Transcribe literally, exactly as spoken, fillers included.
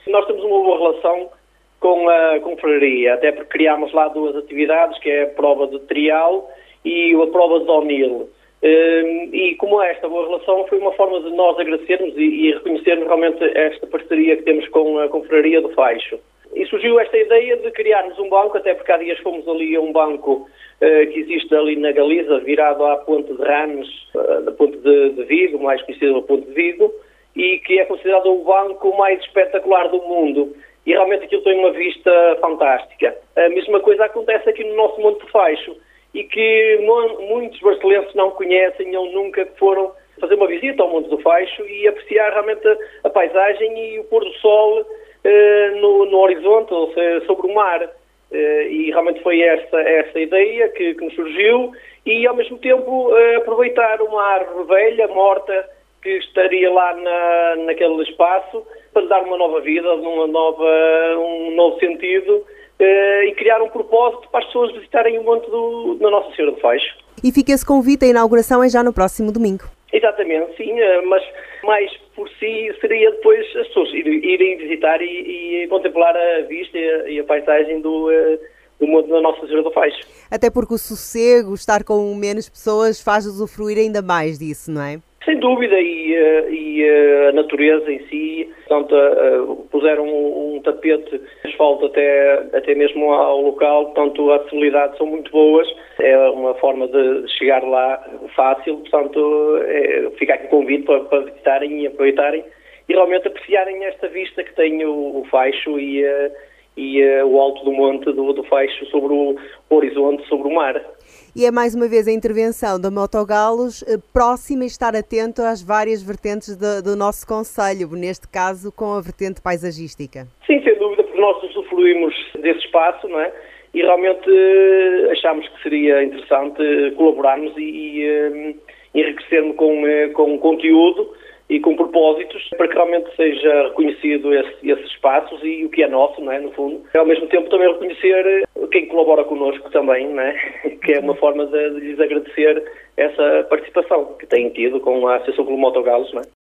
Nós temos uma boa relação com a confraria, até porque criámos lá duas atividades, que é a prova de trial e a prova de downhill. E como esta boa relação foi uma forma de nós agradecermos e reconhecermos realmente esta parceria que temos com a confraria do Faixo. E surgiu esta ideia de criarmos um banco, até porque há dias fomos ali a um banco uh, que existe ali na Galiza, virado à Ponte de Rames, uh, da Ponte de, de Vigo, mais conhecida da Ponte de Vigo, e que é considerado o banco mais espetacular do mundo. E realmente aquilo tem uma vista fantástica. A mesma coisa acontece aqui no nosso Monte do Faixo, e que muitos brasileiros não conhecem ou nunca foram fazer uma visita ao Monte do Faixo e apreciar realmente a, a paisagem e o pôr do sol Uh, no, no horizonte, ou seja, sobre o mar. Uh, e realmente foi essa, essa ideia que, que nos surgiu e, ao mesmo tempo, uh, aproveitar uma árvore velha, morta, que estaria lá na, naquele espaço, para dar uma nova vida, uma nova, um novo sentido uh, e criar um propósito para as pessoas visitarem o Monte do, da Nossa Senhora do Faixo. E fica esse convite, a inauguração é já no próximo domingo. Exatamente, sim, mas mais por si seria depois as pessoas irem visitar e, e contemplar a vista e a, e a paisagem do, do Monte da Nossa Senhora do Faixo. Até porque o sossego, estar com menos pessoas, faz usufruir ainda mais disso, não é? Sem dúvida, e, e a natureza em si, portanto, puseram um, um tapete de asfalto até, até mesmo ao local, portanto, as acessibilidades são muito boas, é uma forma de chegar lá fácil, portanto, é, fica aqui o convite para, para visitarem e aproveitarem e realmente apreciarem esta vista que tem o, o Faixo e, e o alto do monte do, do Faixo sobre o horizonte, sobre o mar. E é mais uma vez a intervenção da Motogalos, próxima e estar atento às várias vertentes do, do nosso concelho, neste caso com a vertente paisagística. Sim, sem dúvida, porque nós usufruímos desse espaço, não é? E realmente uh, achámos que seria interessante colaborarmos e, e uh, enriquecermos com, uh, com conteúdo e com propósitos para que realmente seja reconhecido esse, esses espaços e o que é nosso, não é, no fundo. Ao mesmo tempo também reconhecer quem colabora connosco também, não é? Que é uma forma de, de lhes agradecer essa participação que têm tido com a Associação Clube Motogalos, não é?